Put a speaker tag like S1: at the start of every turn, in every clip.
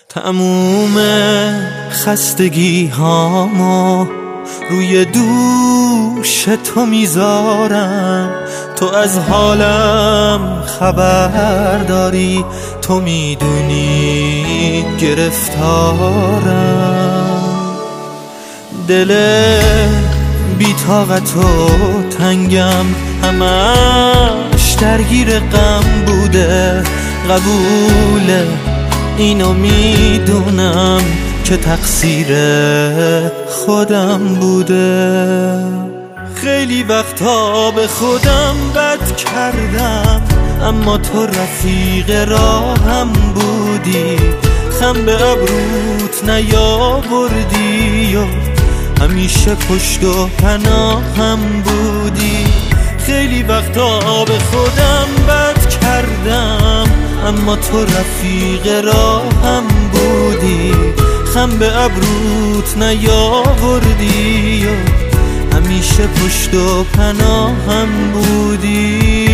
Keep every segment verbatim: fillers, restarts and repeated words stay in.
S1: تموم خستگی هامو روی دوش تو میذارم، تو از حالم خبر داری، تو میدونی گرفتارم. دل بی طاقت و تنگم همش درگیر غم بوده، قبوله اینو میدونم که تقصیر خودم بوده. خیلی وقتا به خودم بد کردم، اما تو رفیق راهم بودی، خم به ابروت نیاوردی و همیشه پشت و پناهم بودی. خیلی وقتا به خودم بد کردم، اما تو رفیق راهم بودی، خم به ابروت نیاوردی و همیشه پشت و پناهم بودی.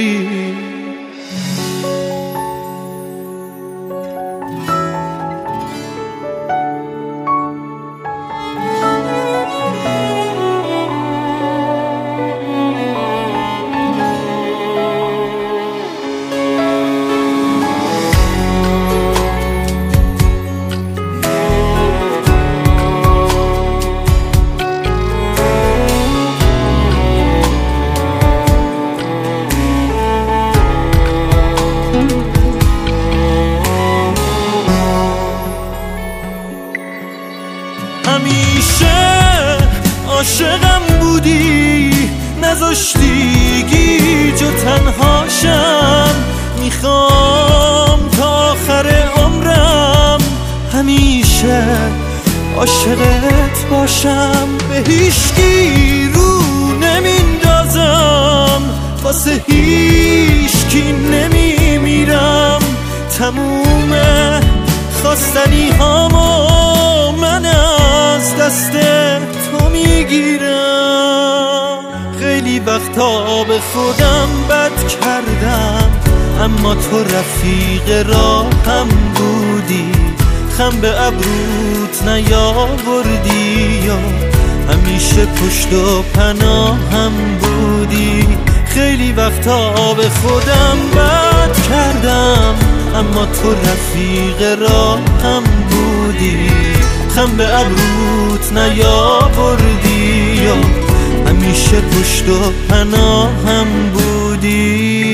S1: همیشه عاشقم بودی، نذاشتی گیج و تنهاشم، میخوام تا آخر عمرم همیشه عاشقت باشم. به هیچکی رو نمیندازم، واسه هیچکی نمیمیرم، تموم خواستنی هامو من از دست تو میگیرم. خیلی وقتا به خودم بد کردم، اما تو رفیق راهم بودی، خم به ابروت نیاوردی و همیشه پشت و پناهم بودی. خیلی وقتا به خودم بد کردم، اما تو رفیق راهم بودی، خم به ابروت نیاوردی و همیشه پشت و پناهم بودی.